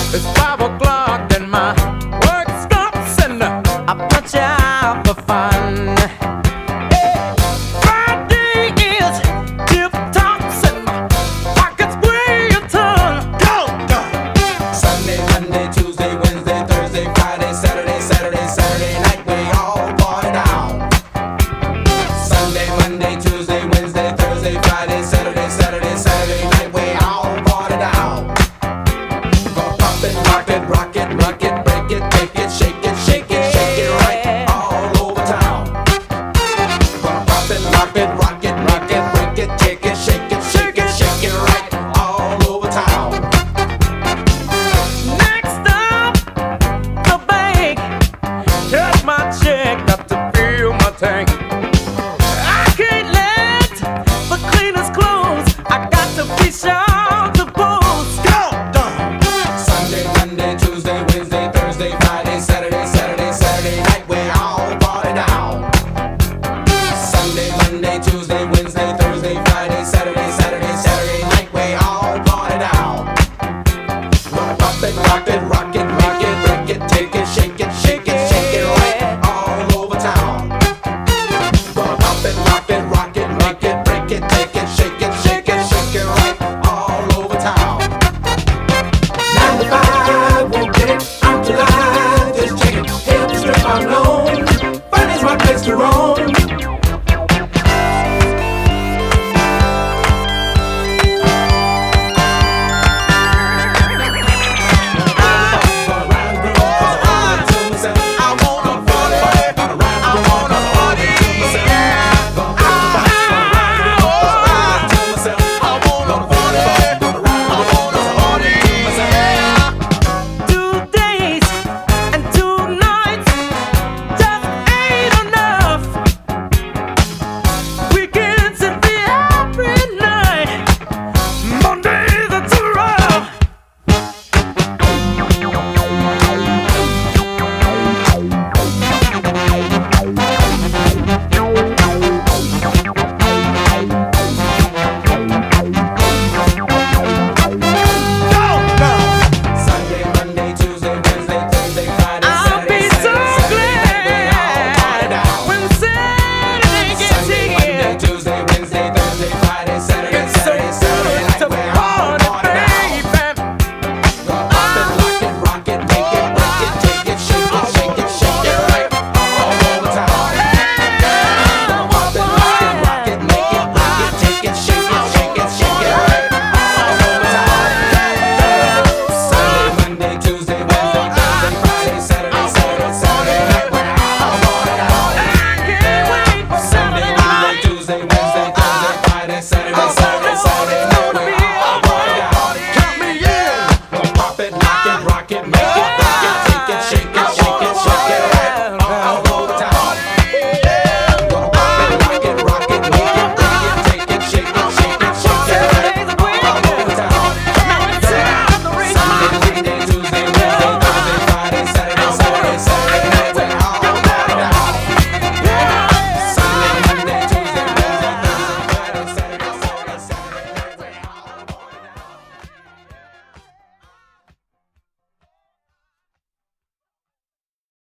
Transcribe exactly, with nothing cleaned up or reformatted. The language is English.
It's five o'clock and my work stops and I punch out for fun. Hey, Friday is tip tops and my pockets weigh a ton. Go, go. Sunday, Monday, Tuesday, Wednesday, Thursday, Friday, Saturday, Saturday, Saturday night, we all party down. Sunday, Monday, Tuesday, Wednesday, Thursday, Friday, Saturday, Saturday, Saturday night, we all party down. Gonna pop it, rock it, rock it, rock it, break it, take it, shake it, shake it, shake it right all over town. Gonna pop it, rock it, rock it, rock it, break it, take it, shake it, shake it, shake it right all over town. Next up, the bank. Cash my check, got to fill my tank. I can't let the cleaners close. I got to be sure to post. Go, done. Sunday, Monday, Tuesday, Wednesday, Thursday, Friday, Saturday, Saturday, Saturday night, we all party down. Sunday, Monday, Tuesday, Wednesday, Thursday, Friday, Saturday, Saturday, Saturday night, we all party down. Gonna pop it, rock it,